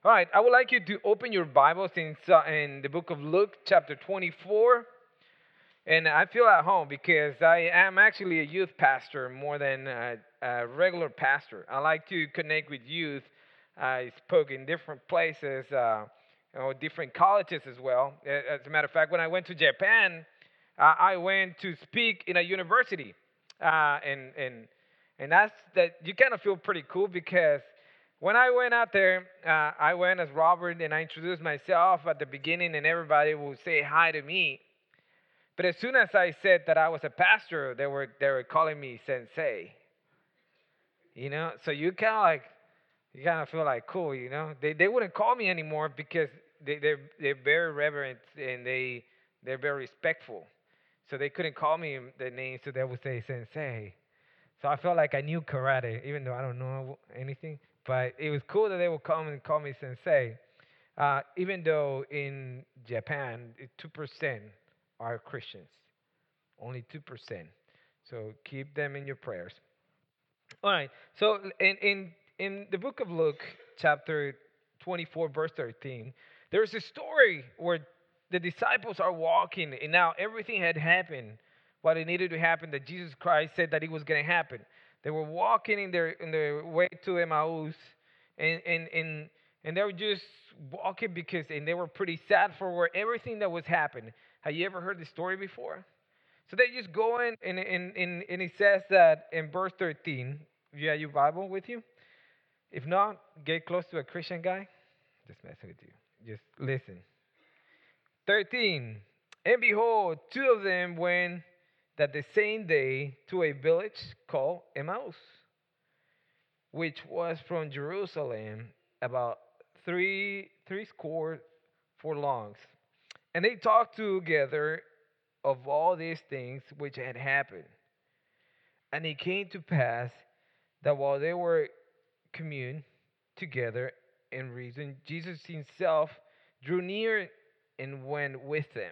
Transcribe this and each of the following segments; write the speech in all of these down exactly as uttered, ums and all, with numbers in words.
All right, I would like you to open your Bibles in, uh, in the book of Luke, chapter twenty-four. And I feel at home because I am actually a youth pastor more than a, a regular pastor. I like to connect with youth. I spoke in different places, uh, you know, different colleges as well. A- As a matter of fact, when I went to Japan, uh, I went to speak in a university, uh, and and and that's that. You kind of feel pretty cool because when I went out there, uh, I went as Robert and I introduced myself at the beginning, and everybody would say hi to me. But as soon as I said that I was a pastor, they were they were calling me sensei. You know, so you kind of like you kind of feel like cool. You know, they they wouldn't call me anymore because they they're they're very reverent and they they're very respectful. So they couldn't call me the name, so they would say sensei. So I felt like I knew karate, even though I don't know anything. But it was cool that they would come and call me sensei. Uh, even though in Japan, two percent are Christians, only two percent. So keep them in your prayers. All right. So in in in the book of Luke, chapter twenty-four, verse thirteen, there's a story where the disciples are walking, and now everything had happened. What it needed to happen that Jesus Christ said that it was going to happen. They were walking in their in their way to Emmaus, and and and and they were just walking because and they were pretty sad for where everything that was happening. Have you ever heard the story before? So they just go in, and, and, and, and it says that in verse thirteen, if you have your Bible with you. If not, get close to a Christian guy. Just messing with you. Just listen. thirteen. And behold, two of them went that the same day to a village called Emmaus, which was from Jerusalem about three three score furlongs. And they talked together of all these things which had happened. And it came to pass that while they were commune together in reason, Jesus himself drew near and went with them.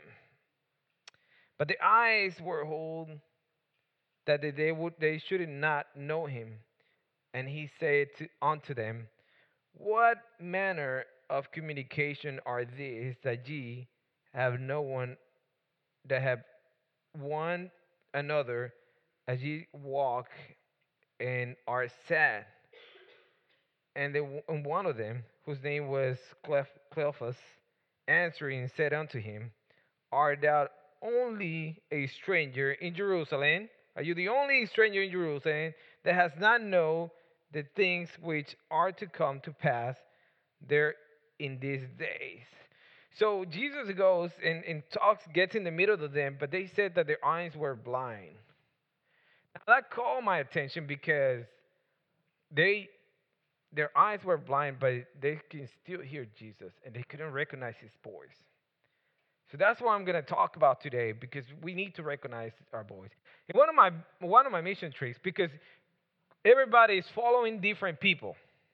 But the eyes were hold that they would they should not know him. And he said to, unto them, what manner of communication are these that ye have no one that have one another as ye walk and are sad? And, the, and one of them, whose name was Clef- Cleophas, answering said unto him, art thou only a stranger in Jerusalem? Are you the only stranger in Jerusalem that has not known the things which are to come to pass there in these days? So Jesus goes and, and talks, gets in the middle of them, but they said that their eyes were blind. Now, that caught my attention because they their eyes were blind, but they can still hear Jesus and they couldn't recognize his voice. So that's what I'm going to talk about today because we need to recognize our voice. And one of my one of my mission trips because everybody is following different people.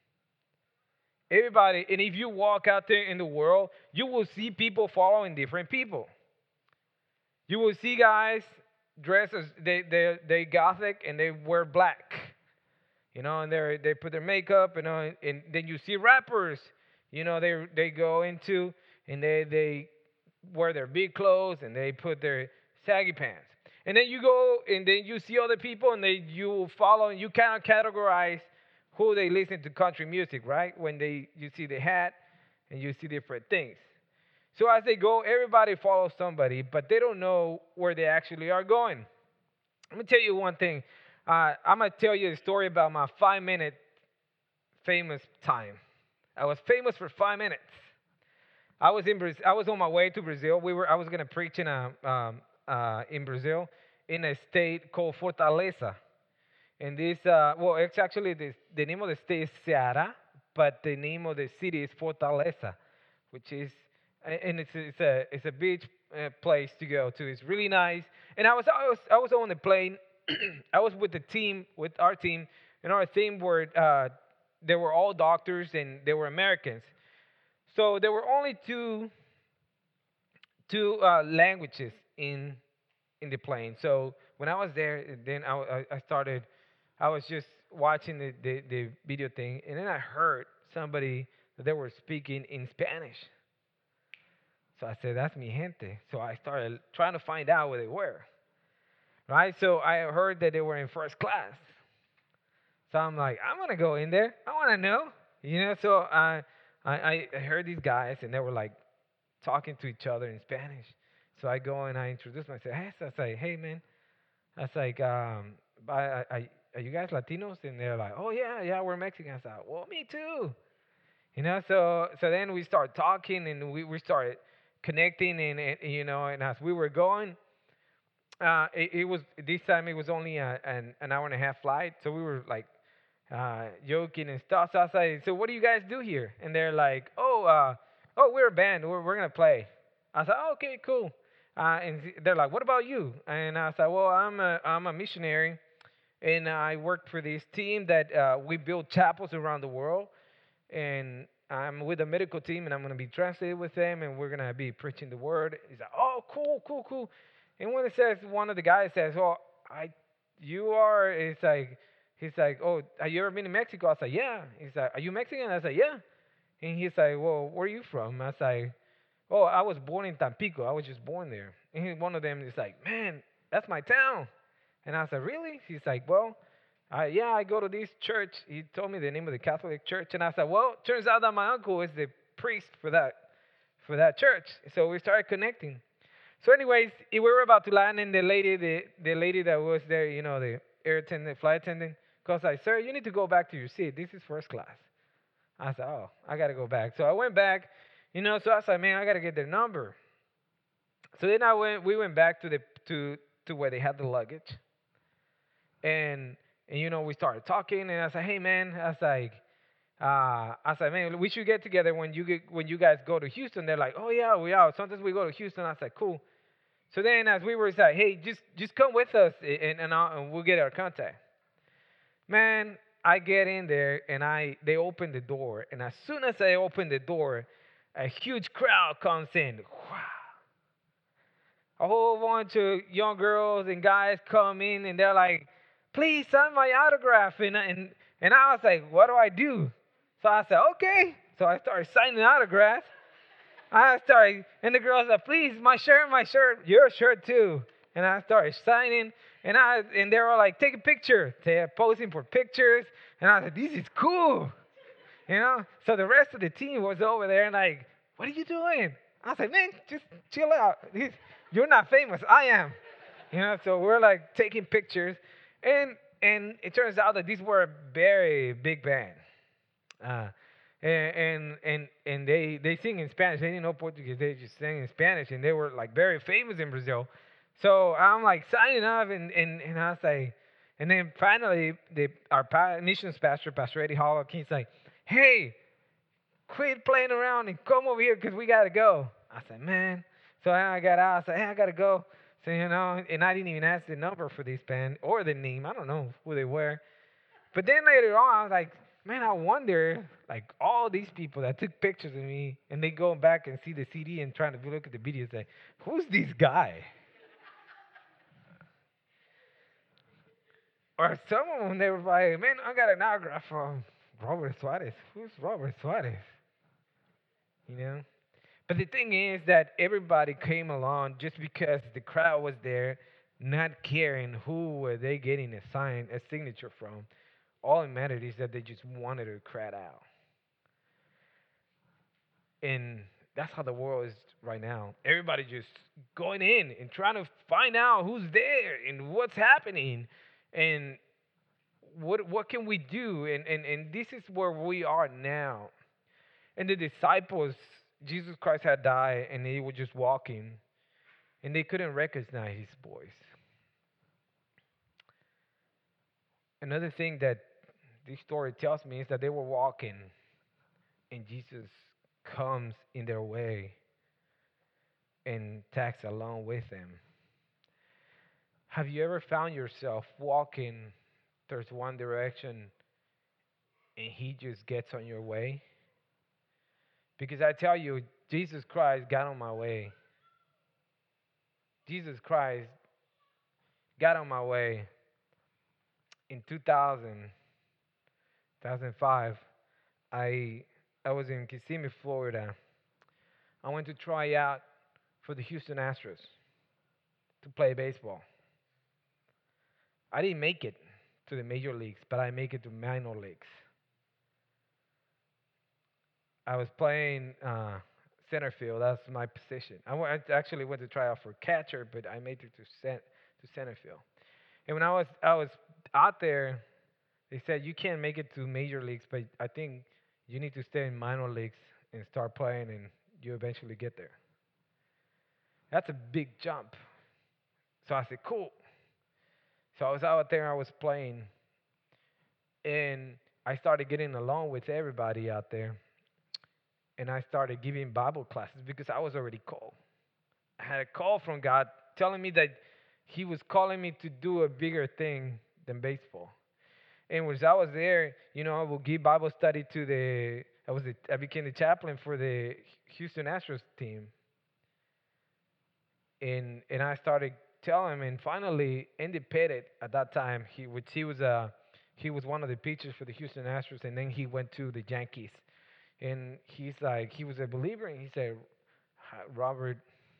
Everybody, and if you walk out there in the world, you will see people following different people. You will see guys dressed as they they they gothic and they wear black. You know, and they they put their makeup, you know, and then you see rappers, you know, they they go into and they they wear their big clothes and they put their saggy pants, and then you go and then you see other people and they you follow and you kind of categorize who they listen to country music, right? When they you see the hat and you see different things. So as they go, everybody follows somebody, but they don't know where they actually are going. Let me tell you one thing. Uh, I'm gonna tell you a story about my five minute famous time. I was famous for five minutes. I was in Brazil. I was on my way to Brazil. We were. I was gonna preach in a um, uh, in Brazil in a state called Fortaleza. And this, uh, well, it's actually this, the name of the state is Ceará, but the name of the city is Fortaleza, which is, and it's it's a it's a beach uh, place to go to. It's really nice. And I was I was I was on the plane. I was with the team, with our team, and our team were uh, they were all doctors and they were Americans. So there were only two two uh, languages in in the plane. So when I was there, then I, I I started. I was just watching the, the, the video thing, and then I heard somebody but they were speaking in Spanish. So I said, that's mi gente. So I started trying to find out where they were. Right? So I heard that they were in first class. So I'm like, I'm going to go in there. I want to know. You know, so I, I, I heard these guys, and they were like talking to each other in Spanish. So I go and I introduce myself. Hey, so I say, hey, man. I was like, um, I, I, are you guys Latinos? And they're like, oh, yeah, yeah, we're Mexican. I said, well, me too. You know, so so then we started talking and we, we started connecting and, and you know, and as we were going, uh, it, it was this time it was only a, an an hour and a half flight, so we were like uh, joking and stuff. So I was like, so what do you guys do here? And they're like, oh, uh, oh, we're a band. We're we're gonna play. I said, oh, okay, cool. Uh, and they're like, what about you? And I said, well, I'm a I'm a missionary, and I work for this team that uh, we build chapels around the world, and I'm with the medical team, and I'm gonna be translated with them, and we're gonna be preaching the word. He's like, oh, cool, cool, cool. And when it says, one of the guys says, "Oh, I, you are," it's like, he's like, "Oh, have you ever been to Mexico?" I said, "Yeah." He's like, "Are you Mexican?" I said, "Yeah." And he's like, "Well, where are you from?" I said, "Oh, I was born in Tampico. I was just born there." And he, one of them is like, "Man, that's my town." And I said, "Really?" He's like, "Well, uh, yeah, I go to this church." He told me the name of the Catholic church, and I said, "Well, turns out that my uncle is the priest for that for that church." So we started connecting. So, anyways, we were about to land, and the lady, the, the lady that was there, you know, the air attendant, flight attendant, calls like, "Sir, you need to go back to your seat. This is first class." I said, "Oh, I gotta go back." So I went back, you know. So I said, "Man, I gotta get their number." So then I went. We went back to the to to where they had the luggage, and and you know we started talking, and I said, "Hey, man," I was like, uh, I said, "Man, we should get together when you get when you guys go to Houston." They're like, "Oh yeah, we are." Sometimes we go to Houston. I said, "Cool." So then, as we were like, "Hey, just just come with us, and and, I'll, and we'll get our contact." Man, I get in there, and I they open the door, and as soon as I open the door, a huge crowd comes in. Wow. A whole bunch of young girls and guys come in, and they're like, "Please sign my autograph." And and and I was like, "What do I do?" So I said, "Okay." So I started signing autographs. I started, and the girls said, "Please, my shirt, my shirt, your shirt too." And I started signing, and I and they were like, "Take a picture." They're posing for pictures, and I said, "This is cool," you know. So the rest of the team was over there, and like, "What are you doing?" I said, "Man, just chill out. You're not famous. I am." You know. So we're like taking pictures, and and it turns out that these were a very big band. Uh, and and and and they they sing in Spanish. They didn't know Portuguese. They just sang in Spanish, and they were like very famous in Brazil. So I'm like signing up, and and and I say, and then finally the our pa- missions pastor, Pastor Eddie Hollow, he's like, "Hey, quit playing around and come over here because we gotta go." I said, "Man." So I got out. I said, "Hey, I gotta go." So you know, and I didn't even ask the number for this band or the name. I don't know who they were. But then later on, I was like, man, I wonder, like all these people that took pictures of me, and they go back and see the C D and trying to look at the video, say, who's this guy? Or some of them, they were like, man, I got an autograph from Robert Suarez. Who's Robert Suarez? You know. But the thing is that everybody came along just because the crowd was there, not caring who were they getting a sign, a signature from. All it mattered is that they just wanted to crowd out. And that's how the world is right now. Everybody just going in and trying to find out who's there and what's happening and what what can we do? And and, and this is where we are now. And the disciples, Jesus Christ had died and they were just walking and they couldn't recognize his voice. Another thing that this story tells me is that they were walking and Jesus comes in their way and tags along with them. Have you ever found yourself walking towards one direction and he just gets on your way? Because I tell you, Jesus Christ got on my way. Jesus Christ got on my way in two thousand, two thousand five. I I was in Kissimmee, Florida. I went to try out for the Houston Astros to play baseball. I didn't make it to the major leagues, but I make it to minor leagues. I was playing uh, center field. That's my position. I, wa- I actually went to try out for catcher, but I made it to cent- to center field. And when I was I was out there, they said you can't make it to major leagues, but I think you need to stay in minor leagues and start playing, and you eventually get there. That's a big jump. So I said, cool. So I was out there, I was playing, and I started getting along with everybody out there, and I started giving Bible classes because I was already called. I had a call from God telling me that He was calling me to do a bigger thing than baseball. And as I was there, you know, I would give Bible study to the. I was the, I became the chaplain for the Houston Astros team, and and I started telling him. And finally, Andy Pettit at that time, he which he was a he was one of the pitchers for the Houston Astros, and then he went to the Yankees. And he's like, he was a believer, and he said, "Hi- Robert,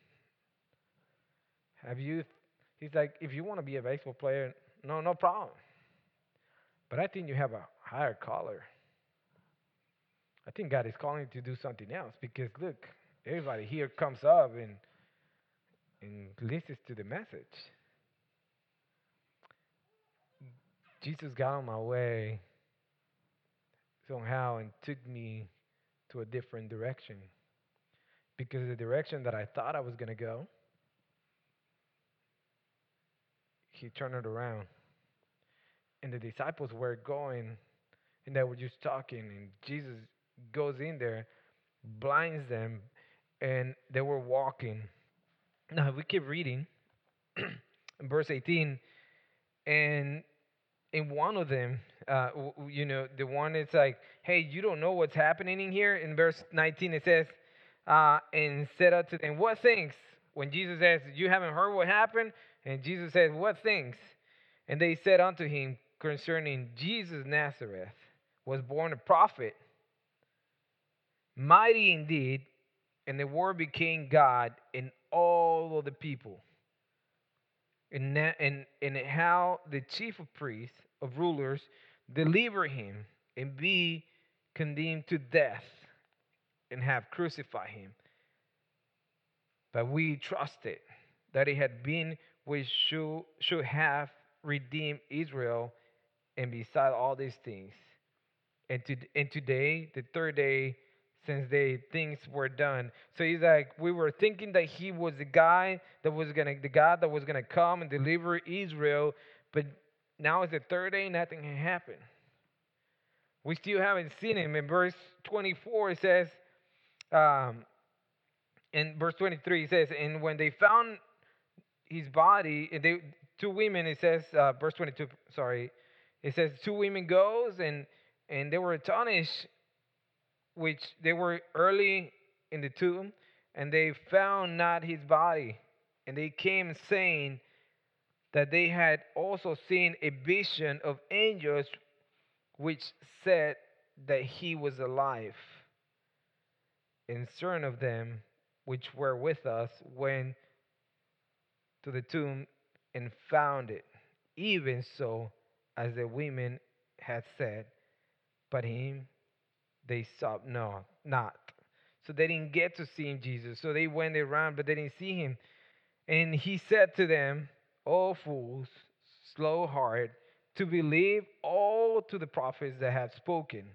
have you? He's like, if you want to be a baseball player, no, no problem. But I think you have a higher caller. I think God is calling you to do something else because look, everybody here comes up and and listens to the message. Jesus got on my way somehow and took me to a different direction because the direction that I thought I was gonna go, He turned it around, and the disciples were going and they were just talking, and Jesus goes in there, blinds them, and they were walking. Now we keep reading in verse eighteen, and in one of them, uh, w- w- you know, the one is like, "Hey, you don't know what's happening in here." In verse nineteen, it says, uh, "And said unto them, what things?" When Jesus says, "You haven't heard what happened," and Jesus said, "What things?" And they said unto him concerning Jesus Nazareth was born a prophet, mighty indeed, and the Word became God, and all of the people, and na- and and how the chief of priests of rulers deliver him and be condemned to death and have crucified him. But we trusted that it had been which should should have redeemed Israel, and beside all these things. And to and today, the third day since they things were done. So he's like, we were thinking that he was the guy that was gonna the God that was gonna come and deliver Israel, but now it's the third day, nothing had happened. We still haven't seen him. In verse twenty-four, it says, um, in verse twenty-three, it says, and when they found his body, and they two women, it says, uh, verse twenty-two, sorry, it says two women goes and and they were astonished, which they were early in the tomb, and they found not his body. And they came saying that they had also seen a vision of angels which said that he was alive. And certain of them which were with us went to the tomb and found it, even so as the women had said, but him they saw no not. So they didn't get to see him, Jesus. So they went around, but they didn't see him. And he said to them, "O fools, slow heart, to believe all to the prophets that have spoken.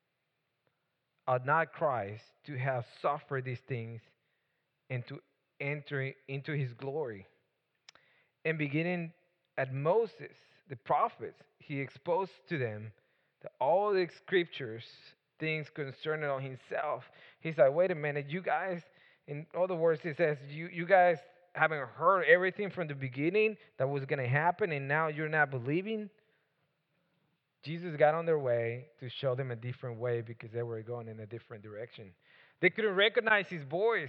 Ought not Christ to have suffered these things and to enter into his glory?" And beginning at Moses, the prophets, he exposed to them the, all the scriptures, things concerning on himself. He's like, wait a minute, you guys, in other words, he says, you, you guys haven't heard everything from the beginning that was going to happen, and now you're not believing? Jesus got on their way to show them a different way because they were going in a different direction. They couldn't recognize his voice.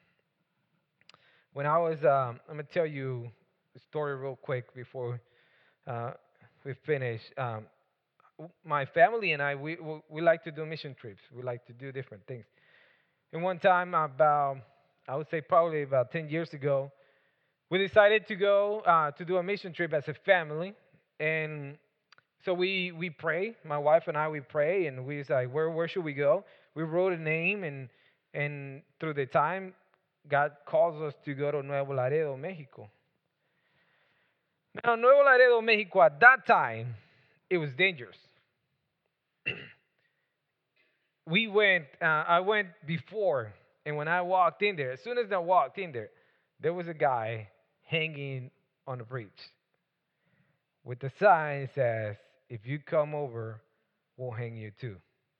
When I was, um, I'm going to tell you a story real quick before uh, we finish. Um, my family and I, we, we we like to do mission trips. We like to do different things. And one time, about I would say probably about ten years ago, we decided to go uh, to do a mission trip as a family. And so we we pray. My wife and I, we pray, and we was like, where where should we go? We wrote a name, and and through the time, God calls us to go to Nuevo Laredo, Mexico. Now, Nuevo Laredo, Mexico, at that time, it was dangerous. We went. Uh, I went before, and when I walked in there, as soon as I walked in there, there was a guy hanging on a bridge with the sign says, "If you come over, we'll hang you too."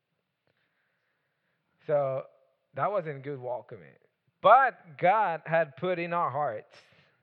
So that wasn't good welcoming. But God had put in our hearts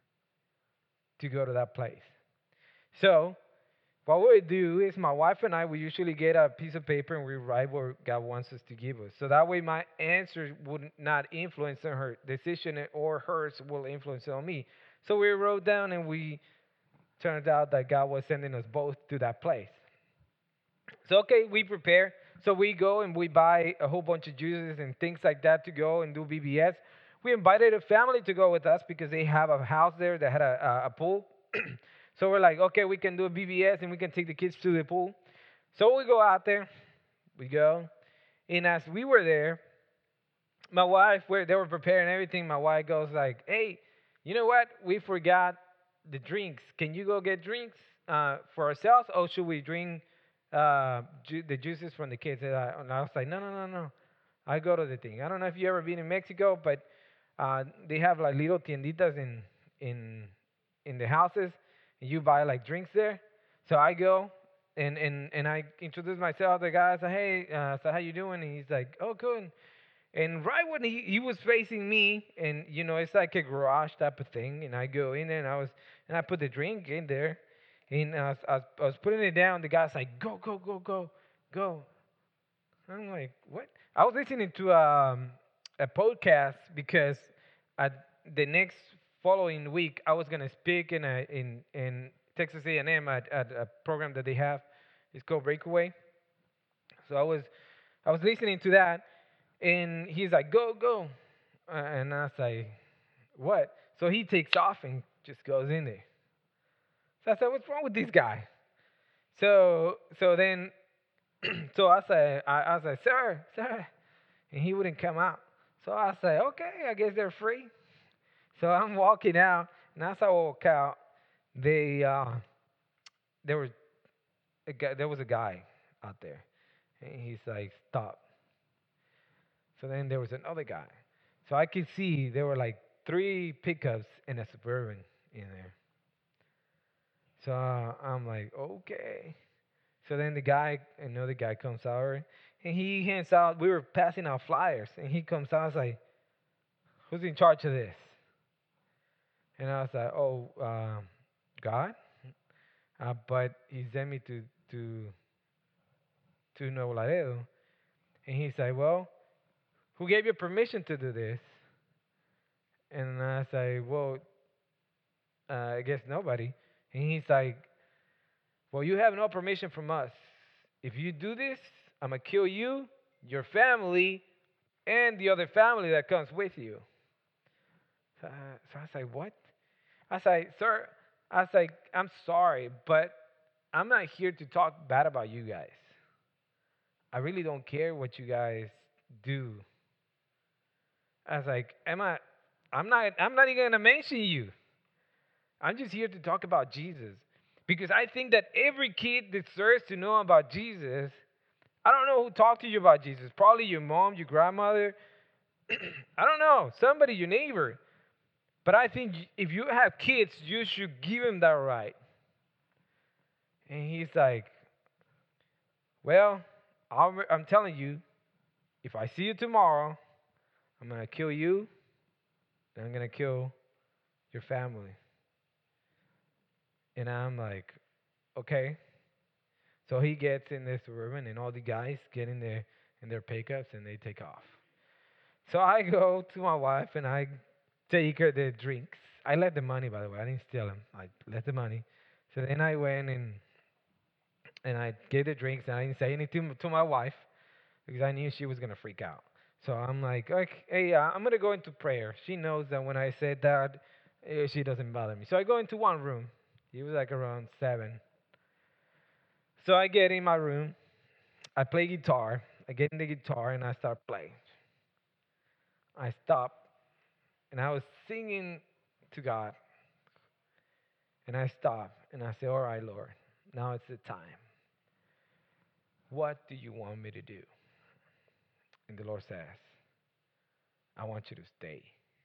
to go to that place. So what we do is my wife and I, we usually get a piece of paper and we write what God wants us to give us. So that way my answer would not influence on her decision, or hers will influence on me. So we wrote down, and we turned out that God was sending us both to that place. So okay, we prepare. So we go and we buy a whole bunch of juices and things like that to go and do V B S. We invited a family to go with us because they have a house there that had a, a, a pool. So we're like, okay, we can do a V B S and we can take the kids to the pool. So we go out there, we go, and as we were there, my wife, where they were preparing everything, my wife goes like, "Hey, you know what? We forgot the drinks. Can you go get drinks uh, for ourselves, or should we drink uh, ju- the juices from the kids?" And I, and I was like, "No, no, no, no. I go to the thing. I don't know if you ever been in Mexico, but uh, they have like little tienditas in in in the houses, and you buy like drinks there." So I go, and and and I introduce myself to the guy. I say, "Hey, uh, so how you doing?" And he's like, "Oh, good." And right when he, he was facing me, and you know, it's like a garage type of thing, and I go in there, and I was and I put the drink in there, and I was, I was, I was putting it down. The guy's like, "Go, go, go, go, go." I'm like, "What?" I was listening to um, a podcast because at the next following week I was gonna speak in a in in Texas A and M at, at a program that they have. It's called Breakaway. So I was I was listening to that, and he's like, "Go, go," uh, and I was like, "What?" So he takes off and just goes in there. So I said, "What's wrong with this guy?" So so then so I said, I, I was like, "Sir, sir," and he wouldn't come out. So I said, "Okay, I guess they're free." So I'm walking out, and as I walk out, they uh, there was a guy, there was a guy out there, and he's like, "Stop." So then there was another guy. So I could see there were like three pickups and a suburban in there. So uh, I'm like, okay. So then the guy, another guy comes out, and he hands out. We were passing out flyers, and he comes out. I was like, "Who's in charge of this?" And I was like, "Oh, um, God." Uh, but he sent me to to to Nuevo Laredo, and he's like, "Well, who gave you permission to do this?" And I was like, "Well, uh, I guess nobody." And he's like, "Well, you have no permission from us. If you do this, I'm gonna kill you, your family, and the other family that comes with you." So, uh, so I was like, "What?" I was like, "Sir," I was like, "I'm sorry, but I'm not here to talk bad about you guys. I really don't care what you guys do." I was like, "Am I? I'm not. I'm not even gonna mention you. I'm just here to talk about Jesus, because I think that every kid deserves to know about Jesus. I don't know who talked to you about Jesus. Probably your mom, your grandmother. I don't know. Somebody, your neighbor. But I think if you have kids, you should give them that right." And he's like, "Well, I'm, I'm telling you, if I see you tomorrow, I'm going to kill you, and I'm going to kill your family." And I'm like, "Okay." So he gets in this suburban, and all the guys get in their in their pickups, and they take off. So I go to my wife, and I take her the drinks. I let the money, by the way. I didn't steal them. I let the money. So then I went and And I gave the drinks, and I didn't say anything to my wife because I knew she was gonna freak out. So I'm like, okay, hey, uh, I'm gonna go into prayer. She knows that when I said that, eh, she doesn't bother me. So I go into one room. It was like around seven. So I get in my room. I play guitar. I get in the guitar and I start playing. I stop and I was singing to God. And I stop and I say, all right, Lord, now it's the time. What do you want me to do? And the Lord says, I want you to stay.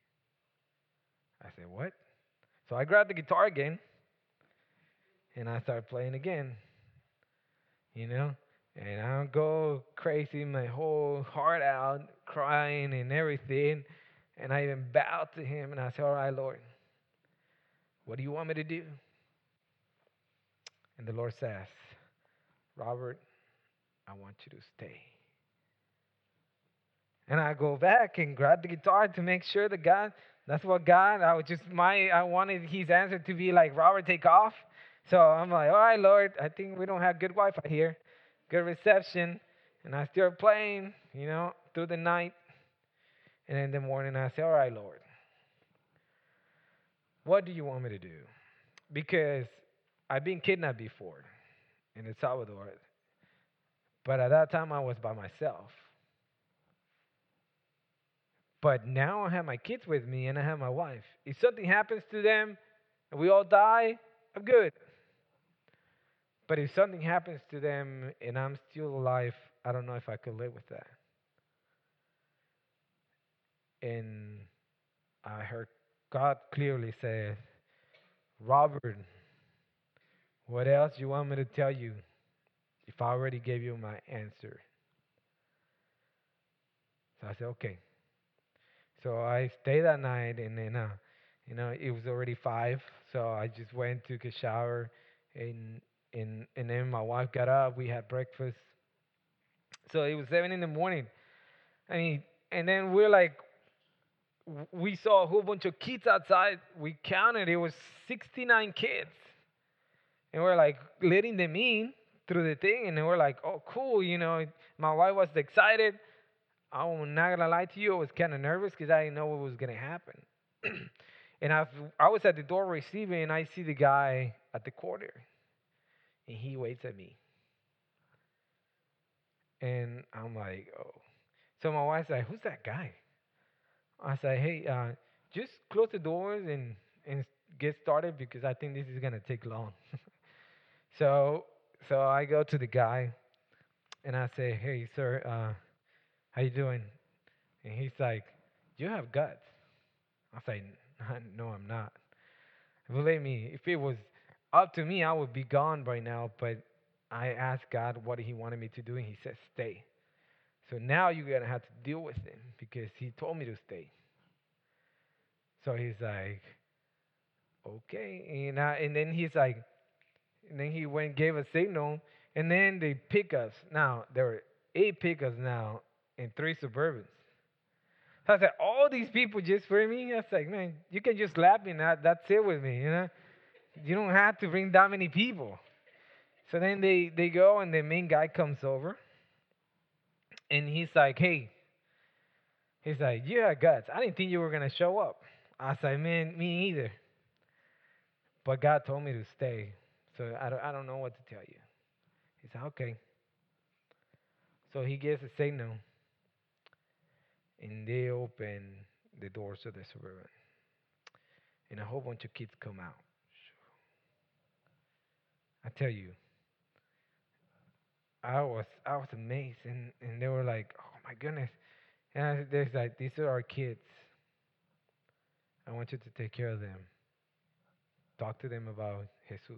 I said, what? So I grabbed the guitar again and I start playing again, you know? And I go crazy, my whole heart out, crying and everything. And I even bowed to him and I said, all right, Lord, what do you want me to do? And the Lord says, Robert, I want you to stay. And I go back and grab the guitar to make sure that God, that's what God, I was just my, I wanted his answer to be like, Robert, take off. So I'm like, all right, Lord, I think we don't have good Wi-Fi here, good reception. And I start playing, you know, through the night. And in the morning I say, all right, Lord, what do you want me to do? Because I've been kidnapped before in El Salvador. But at that time I was by myself. But now I have my kids with me and I have my wife. If something happens to them and we all die, I'm good. But if something happens to them and I'm still alive, I don't know if I could live with that. And I heard God clearly say, Robert, what else you want me to tell you if I already gave you my answer? So I said, okay. So I stayed that night, and then, uh, you know, it was already five. So I just went, took a shower, and and and then my wife got up. We had breakfast. So it was seven in the morning. I mean, and then we're like, w- we saw a whole bunch of kids outside. We counted, it was sixty-nine kids, and we're like letting them in through the thing, and then we're like, oh, cool, you know. My wife was excited. I'm not gonna lie to you, I was kind of nervous because I didn't know what was gonna happen. And I, I was at the door receiving, and I see the guy at the corner, and he waits at me, and I'm like, oh. So my wife's like, who's that guy? I said, hey, uh, just close the doors and and get started because I think this is gonna take long. So so I go to the guy and I say, hey, sir, uh, how you doing? And he's like, you have guts. I say, no, I'm not. Believe me, if it was up to me, I would be gone by now. But I asked God what He wanted me to do, and He said, stay. So now you're going to have to deal with Him because He told me to stay. So he's like, okay. And, I, and then he's like, and then he went and gave a signal, and then they pick us. Now, there were eight pickers now and three Suburbans. So I said, all these people just for me? I was like, man, you can just slap me and that, that's it with me, you know? You don't have to bring that many people. So then they, they go and the main guy comes over and he's like, hey, he's like, you have guts. I didn't think you were going to show up. I was like, man, me either. But God told me to stay. So I don't, I don't know what to tell you. He said, okay. So he gives a signal and they open the doors of the Suburban. And a whole bunch of kids come out. I tell you, I was I was amazed, and, and they were like, "Oh my goodness!" And I, there's like, "These are our kids. I want you to take care of them. Talk to them about Jesus."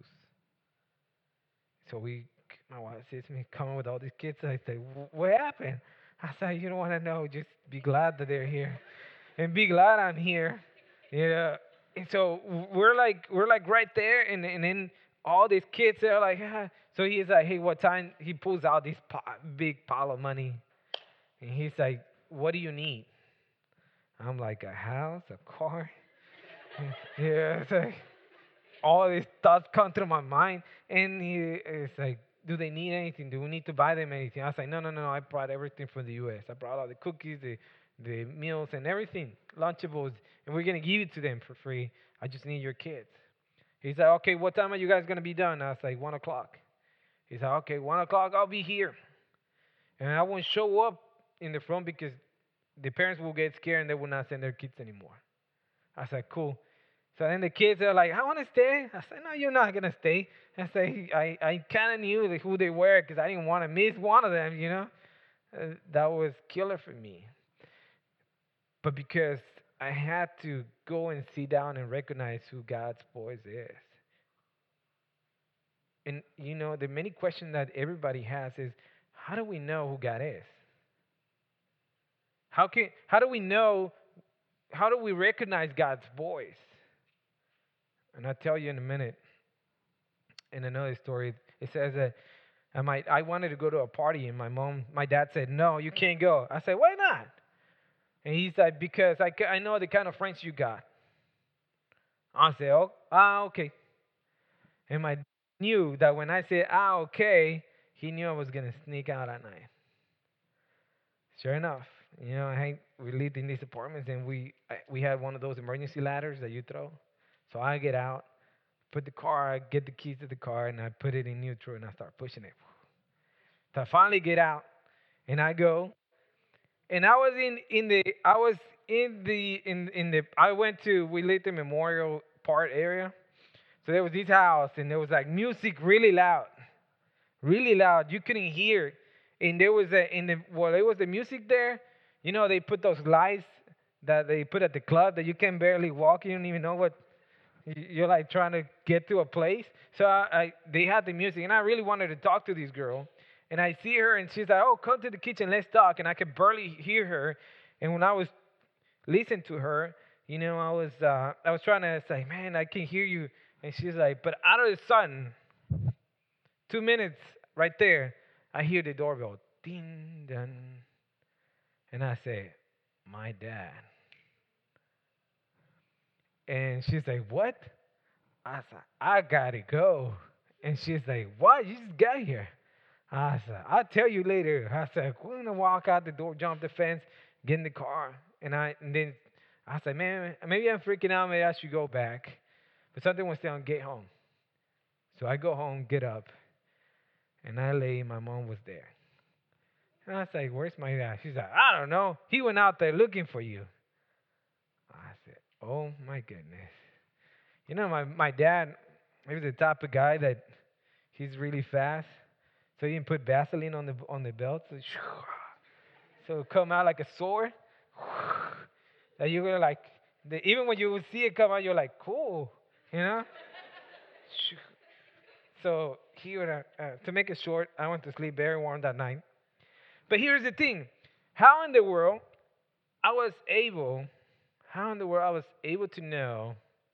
So we, my wife says to me, "Coming with all these kids." I say, "What happened?" I said, "You don't want to know. Just be glad that they're here, and be glad I'm here." Yeah. And so we're like we're like right there, and and then all these kids are like, ah. So he's like, "Hey, what time?" He pulls out this po- big pile of money. And he's like, what do you need? I'm like, a house, a car? Yeah, it's like, all these thoughts come through my mind. And he is like, do they need anything? Do we need to buy them anything? I was like, no, no, no, no. I brought everything from the U S. I brought all the cookies, the the meals, and everything, Lunchables, and we're gonna give it to them for free. I just need your kids. He's like, okay, what time are you guys gonna be done? I was like, one o'clock. He's like, okay, one o'clock, I'll be here, and I won't show up in the front because the parents will get scared and they will not send their kids anymore. I said, cool. So then the kids are like, I want to stay. I said, no, you're not going to stay. I said, I, I kind of knew the- who they were because I didn't want to miss one of them, you know. Uh, that was killer for me. But because I had to go and sit down and recognize who God's voice is. And, you know, the many questions that everybody has is, how do we know who God is? How can, how do we know, how do we recognize God's voice? And I'll tell you in a minute. In another story, it says that I might I wanted to go to a party and my mom, my dad said, no, you can't go. I said, why not? And he's like, because I, I know the kind of friends you got. I said, oh, ah, okay. And my dad knew that when I said, ah, okay, he knew I was going to sneak out at night. Sure enough, you know, I we lived in these apartments and we I, we had one of those emergency ladders that you throw. So I get out, put the car, I get the keys to the car, and I put it in neutral and I start pushing it. So I finally get out and I go, and I was in in the I was in the in in the I went to we lived in Memorial Park area. So there was this house and there was like music really loud, really loud. You couldn't hear. And there was a in the well, there was the music there. You know, they put those lights that they put at the club that you can barely walk. You don't even know what y- you're like trying to get to a place. So I, I they had the music, and I really wanted to talk to this girl. And I see her, and she's like, "Oh, come to the kitchen, let's talk." And I could barely hear her. And when I was listening to her, you know, I was uh, I was trying to say, "Man, I can hear you." And she's like, "But out of the sudden, two minutes right there, I hear the doorbell, ding, dong, and I say, my dad." And she's like, what? I said, I gotta go. And she's like, what? You just got here. I said, I'll tell you later. I said, we're gonna walk out the door, jump the fence, get in the car. And I and then I said, man, maybe I'm freaking out, maybe I should go back. But something was saying, get home. So I go home, get up, and I lay, my mom was there. And I was like, where's my dad? She's like, I don't know. He went out there looking for you. I said, oh my goodness. You know, my, my dad, he was the type of guy that he's really fast. So he didn't put Vaseline on the on the belt. So, so it come out like a sword. That you were like, the, even when you would see it come out, you're like, cool. You know? So he would, uh, uh, to make it short, I went to sleep very warm that night. But here's the thing. How in the world I was able, how in the world I was able to know,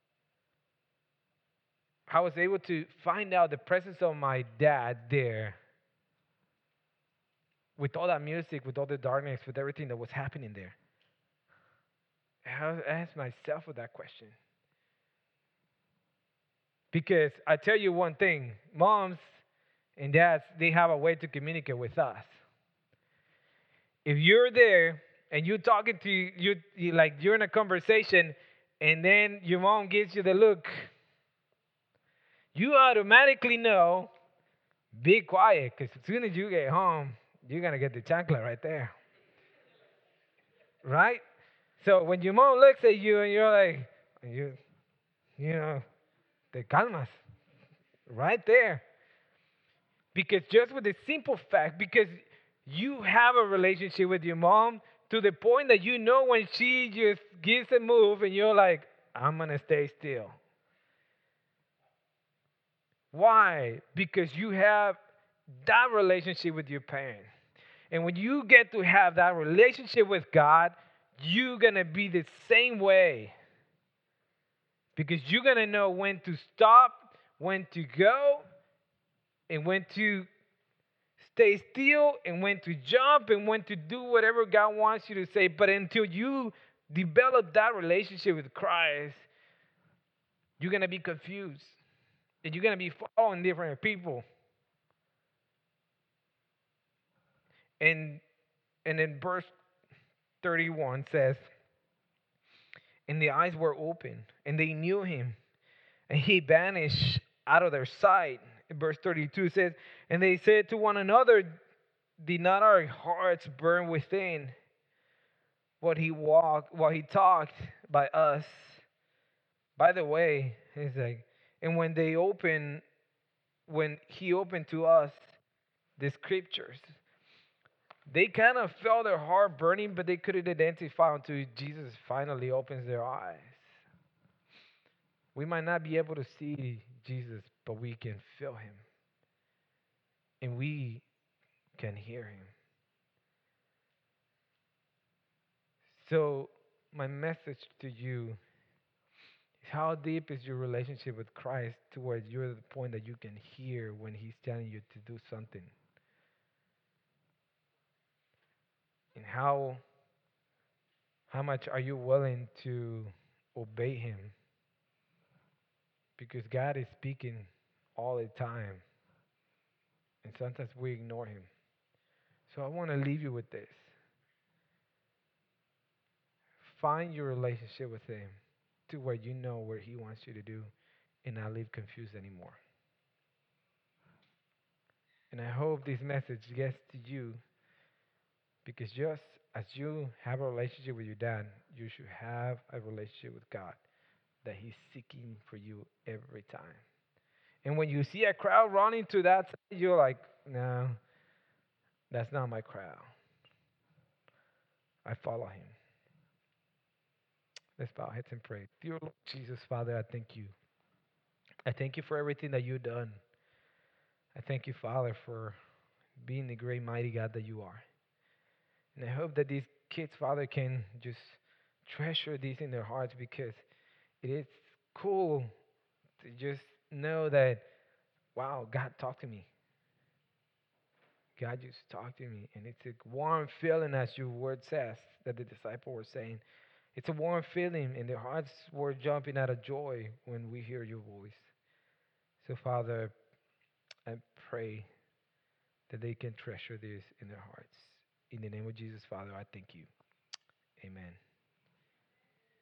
I was able to find out the presence of my dad there with all that music, with all the darkness, with everything that was happening there. I asked myself with that question. Because I tell you one thing, moms and dads, they have a way to communicate with us. If you're there and you're talking to you, you like you're in a conversation, and then your mom gives you the look, you automatically know, be quiet, because as soon as you get home, you're gonna get the chancla right there, right? So when your mom looks at you and you're like, you, you know, te calmas, right there, because just with the simple fact, because you have a relationship with your mom to the point that you know when she just gives a move and you're like, I'm going to stay still. Why? Because you have that relationship with your parents. And when you get to have that relationship with God, you're going to be the same way. Because you're going to know when to stop, when to go, and when to stay still, and when to jump, and when to do whatever God wants you to say. But until you develop that relationship with Christ, you're going to be confused. And you're going to be following different people. And and in verse thirty-one says, and the eyes were open, and they knew him, and he vanished out of their sight. In verse thirty-two says, and they said to one another, did not our hearts burn within what he walked, what he talked by us? By the way, he's like, and when they open, when he opened to us the scriptures, they kind of felt their heart burning, but they couldn't identify until Jesus finally opens their eyes. We might not be able to see Jesus, but we can feel him. And we can hear him. So, my message to you is, how deep is your relationship with Christ to where you're at the point that you can hear when he's telling you to do something? And how how much are you willing to obey him? Because God is speaking all the time, and sometimes we ignore him. So I want to leave you with this. Find your relationship with him to where you know where he wants you to do and not live confused anymore. And I hope this message gets to you, because just as you have a relationship with your dad, you should have a relationship with God that he's seeking for you every time. And when you see a crowd running to that side, you're like, no, that's not my crowd. I follow him. Let's bow our heads and pray. Dear Lord Jesus, Father, I thank you. I thank you for everything that you've done. I thank you, Father, for being the great, mighty God that you are. And I hope that these kids, Father, can just treasure this in their hearts, because it is cool to just know that, wow, God talked to me. God just talked to me. And it's a warm feeling, as your word says, that the disciple were saying. It's a warm feeling, and their hearts were jumping out of joy when we hear your voice. So, Father, I pray that they can treasure this in their hearts. In the name of Jesus, Father, I thank you. Amen.